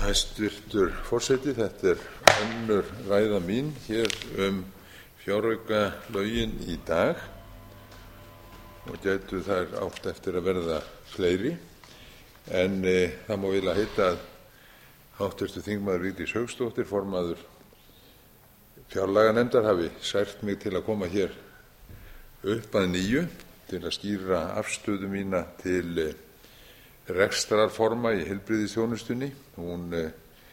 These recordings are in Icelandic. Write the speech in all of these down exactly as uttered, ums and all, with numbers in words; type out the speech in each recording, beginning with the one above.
Hæstvirtur forseti, þetta er önnur ræða mín hér um fjáraukalögin í dag og gætu þær átt eftir að verða fleiri, en e, það má eiginlega heita að háttvirtur þingmaður Vigdís Hauksdóttir, formaður fjárlaganefndar, hafi sært mig til að koma hér upp að nýju til að skýra afstöðu mína til e, rekstrarforma í heilbrigðisþjónustunni. Hún eh,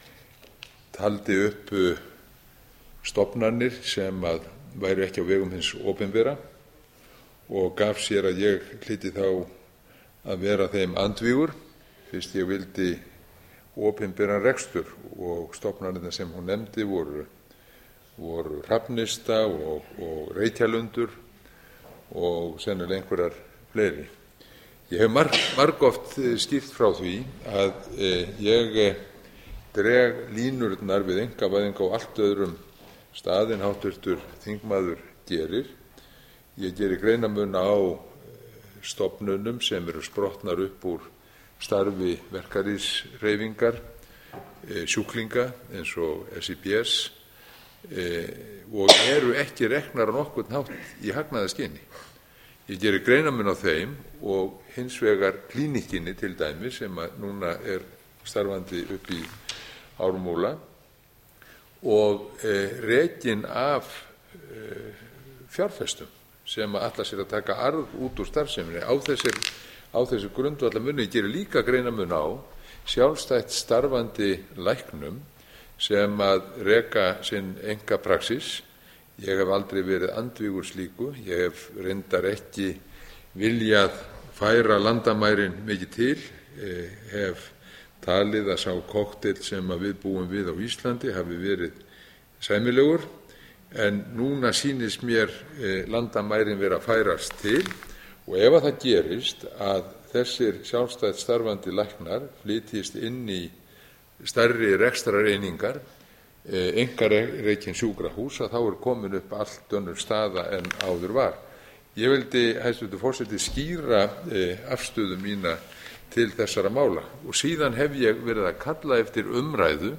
taldi upp eh, stofnanir sem að væru ekki á vegum hins opinbera og gaf sér að ég hlyti þá að vera þeim andvígur fyrst ég vildi opinberan rekstur, og stofnanirnar sem hún nefndi voru, voru Hrafnista og, og Reykjalundur og sennilega einhverjar fleiri. Ég hef marg, margoft skýrt frá því að e, ég e, dreg línurnar við einkavæðingu á allt öðrum stað en háttvirtur þingmaður gerir. Ég geri greinarmun á stofnunum sem eru sprottnar upp úr starfi verkalýðshreyfingar, e, sjúklinga eins og S I B S e, og eru ekki reknar á nokkurn hátt í hagnaðarskyni. Ég geri greinarmun á þeim og hins vegar klínikinni til dæmis sem að núna er starfandi upp í Ármúla og e, rekin af e, fjárfestum sem að ætla sér að taka arð út úr starfseminni. Á þessir, á þessi grundvallarmunni geri líka greinarmun á sjálfstætt starfandi læknum sem að reka sinn einkapraxis. Ég hef aldrei verið andvígur slíku. Ég hef reyndar ekki viljað færa landamærin mikið til. Ég hef talið að sá kokteil sem að við búum við á Íslandi hafi verið sæmilegur, en núna sýnist mér landamærin vera að færast til, og ef að það gerist að þessir sjálfstætt starfandi læknar flytjist inn í stærri rekstrareiningar, einkarekin sjúkrahús, að þá er komin upp allt önnur staða en áður var. Ég vildi, hæstvirtur forseti, skýra eh, afstöðu mína til þessara mála, og síðan hef ég verið að kalla eftir umræðu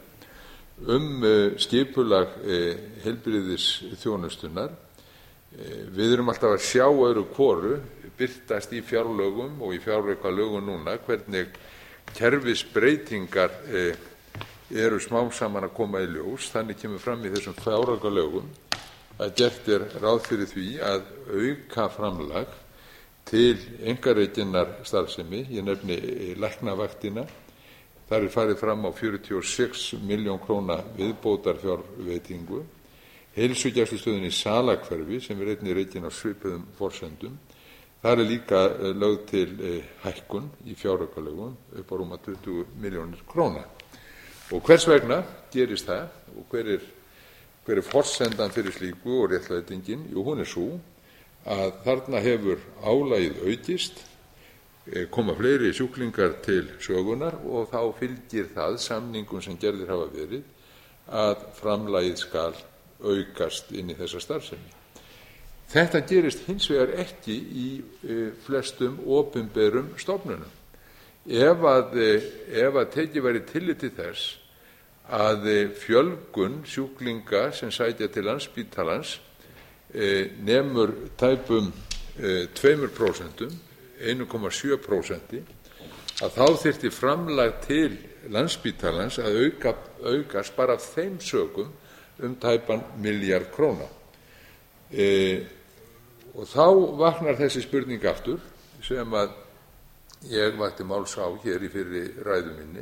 um eh, skipulag eh, heilbrigðisþjónustunnar. Eh, við erum alltaf að sjá öðru hvoru birtast í fjárlögum og í fjáraukalögum núna hvernig kerfisbreytingar eh, eru smám saman að koma í ljós. Þannig kemur fram í þessum fjáraukalögum að gert er ráð fyrir því að auka framlag til einkarekinnar starfsemi. Ég nefni læknavaktina. Þar er farið fram á fjörutíu og sex milljón króna viðbótarfjárveitingu. Heilsugæslustöðin í Salahverfi sem er einnig rekin á svipuðum forsendum. Þar er líka lögð til hækkun í fjáraukalögum upp á rúma tuttugu milljónir króna. Og hvers vegna gerist það, og hver er, hver er forsendan fyrir slíku og réttlætingin? Jú, hún er sú að þarna hefur álagið aukist, koma fleiri sjúklingar til sögunar, og þá fylgir það samningum sem gerðir hafa verið að framlagið skal aukast inn í þessa starfsemi. Þetta gerist hins vegar ekki í flestum opinberum stofnunum. Ef að, ef að tekið væri tillit til þess að fjölgun sjúklinga sem sækja til Landspítalans nemur tæpum tveimur prósentum, einn komma sjö prósenti, að þá þyrfti framlag til Landspítalans að auka, aukast bara af þeim sökum um tæpan milljarð króna. E, og þá vaknar þessi spurning aftur sem að ég vakti máls á hér í fyrri ræðu minni,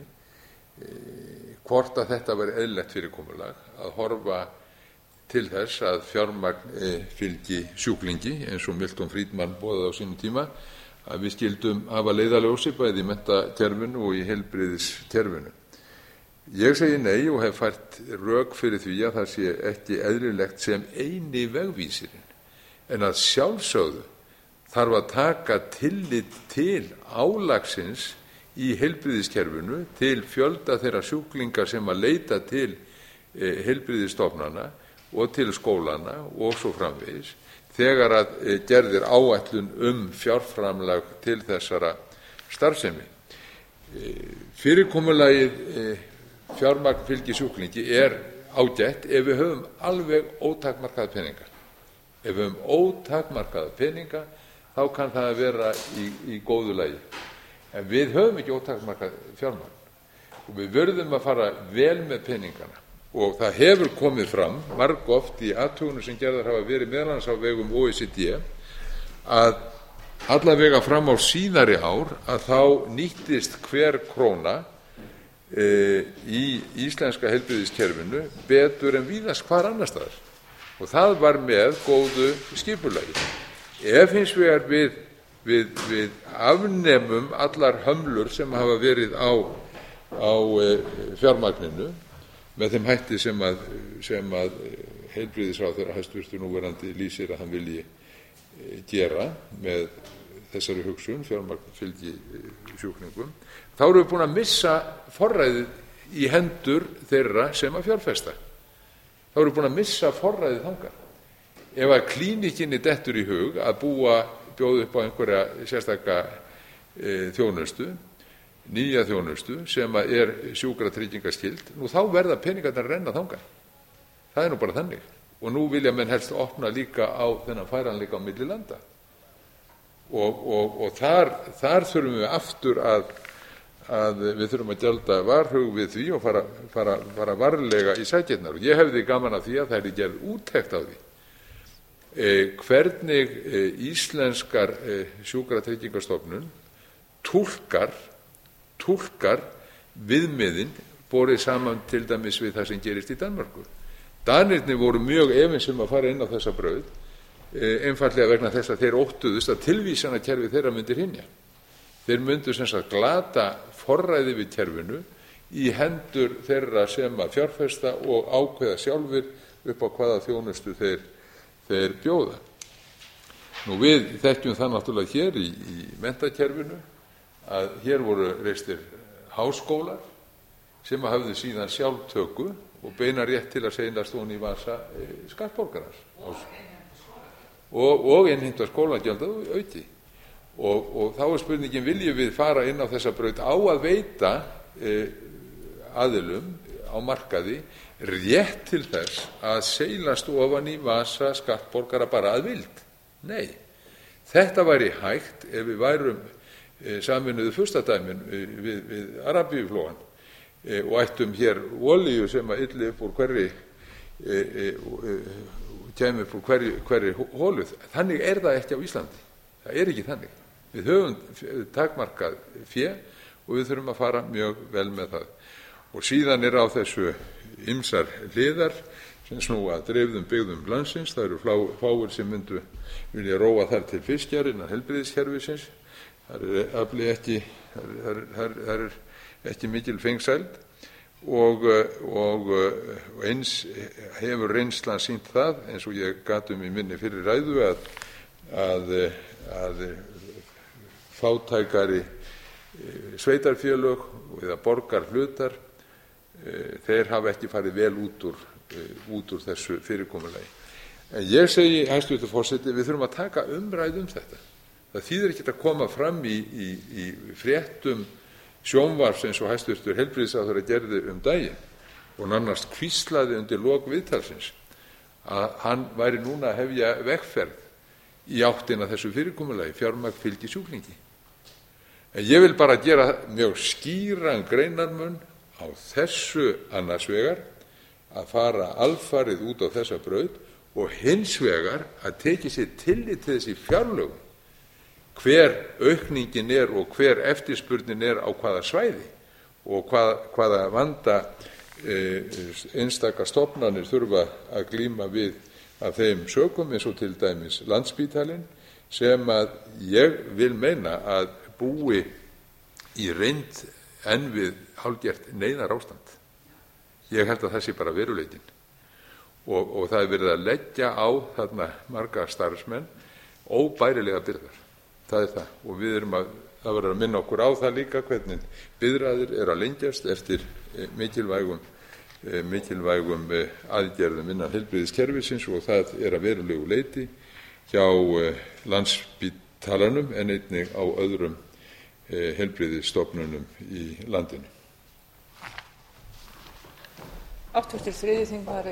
e, hvort að þetta veri eðlilegt fyrirkomulag að horfa til þess að fjármagn e, fylgi sjúklingi, eins og Milton Friedman boðaði á sínum tíma, að við skildum hafa leiðarljósi bæði í menntakerfinu og í heilbrigðiskerfinu. Ég segi nei og hef fært rök fyrir því að það sé ekki eðlilegt sem eini vegvísirinn, en að sjálfsögðu þarf að taka tillit til álagsins í heilbrigðiskerfinu, til fjölda þeirra sjúklinga sem að leita til e, heilbrigðisstofnana og til skólana og svo framvegis, þegar að e, gerðir áætlun um fjárframlag til þessara starfsemi. E, fyrirkomulagið e, fjármagn fylgi sjúklingi er ágætt ef við höfum alveg ótakmarkaða peninga. Ef við höfum ótakmarkaða peninga þá kann það að vera í, í góðu lagi. En við höfum ekki ótakmarkað fjármagn og við verðum að fara vel með peningana. Og það hefur komið fram margoft í athugunum sem gerðar hafa verið meðal annars á vegum O E C D að allavega fram á síðari ár að þá nýttist hver króna e, í íslenska heilbrigðiskerfinu betur en víðast hvar annars staðar. Og það var með góðu skipulagi. Ef hins vegar við, við, við afnemum allar hömlur sem hafa verið á, á e, fjármagninu með þeim hætti sem að, sem að heilbrigðisráðherra hæstvirtur núverandi lýsir að hann vilji gera með þessari hugsun, fjármagn fylgi sjúklingum, þá erum við búin að missa forræðið í hendur þeirra sem að fjárfesta. Þá erum við búin að missa forræðið þangað. Ef að klínikinni dettur í hug að búa, bjóða upp á einhverja sérstaka e, þjónustu, nýja þjónustu sem er sjúkratryggingaskyld, nú þá verða peningarnir að renna þangað. Það er nú bara þannig. Og nú vilja menn helst opna líka á þennan færanleika á milli landa. Og, og, og þar, þar þurfum við aftur að, að við þurfum að gjalda varhug við því og fara, fara, fara varlega í sækirnar. Og ég hefði gaman af því að það er gerð úttekt á því. Eh, hvernig eh, íslenskar eh, sjúkratryggingastofnun túlkar túlkar viðmiðin borið saman til dæmis við það sem gerist í Danmörku. Danirnir voru mjög efins um að fara inn á þessa braut, e, einfaldlega vegna þess að þeir óttuðust að tilvísanakerfi þeirra myndir hrynja. Þeir myndu sem sagt glata forræði við kerfinu í hendur þeirra sem að fjárfesta og ákveða sjálfir upp á hvaða þjónustu þeir, þeir bjóða. Nú við þekkjum það náttúrulega hér í, í menntakerfinu að hér voru reistir háskólar sem að hafðu síðan sjálftöku og beina rétt til að seilast ofan í vasa e, skattborgarans og, og innheimta skólagjöld að auki og, og þá er spurningin, viljum við fara inn á þessa braut á að veita e, aðilum á markaði rétt til þess að seilast ofan í vasa skattborgara bara að vild? Nei, þetta væri hægt ef við værum saminuðu furstadæmin við, við Arabíuflóann e, og ættum hér olíu sem að ylli upp úr hverri e, e, e, kemur upp úr hverri, hverri hóluð. Þannig er það ekki á Íslandi. Það er ekki þannig. Við höfum takmarkað fé og við þurfum að fara mjög vel með það. Og síðan er á þessu ýmsar hliðar sem snúa að dreifðum byggðum landsins. Það eru fáir sem myndu vilja róa þar til fiskjar innan heilbrigðiskerfisins. Það er afli ekki, það er, er ekki mikil fengsæld og, og, og eins hefur reynslan sýnt það, eins og ég gat um í minni fyrir ræðu, að, að, að fátækari sveitarfélög eða borgarhlutar, þeir hafa ekki farið vel út úr, út úr þessu fyrirkomulagi. En ég segi, hæstvirtur forseti, við þurfum að taka umræðu um þetta. Það þýðir ekki að koma fram í, í, í fréttum sjónvarps eins og hæstvirtur heilbrigðisráðherra gerði um daginn og nánast hvíslaði undir lok viðtalsins að hann væri núna að hefja vegferð í áttina þessu fyrirkomulagi, fjármagn fylgi sjúklingi. En ég vil bara gera mjög skýran greinarmun á þessu annars vegar að fara alfarið út á þessa braut og hins vegar að tekið sér tillit til þessi fjárlögum hver aukningin er og hver eftirspurnin er á hvaða svæði og hvað, hvaða vanda e, einstaka stofnanir þurfa að glíma við af þeim sökum eins og til dæmis Landspítalinn sem að ég vil meina að búi í reynd enn við hálfgert neyðarástand. Ég held að það sé bara veruleikinn og, og það er verið að leggja á þarna marga starfsmenn óbærilega byrðar. Það er það og við erum að, það verður að minna okkur á það líka hvernig biðraðir eru að lengjast eftir mikilvægum, mikilvægum aðgerðum innan heilbrigðiskerfisins og það er að verulegu leyti hjá Landspítalanum en einnig á öðrum heilbrigðisstofnunum í landinu. virðulegi forseti ég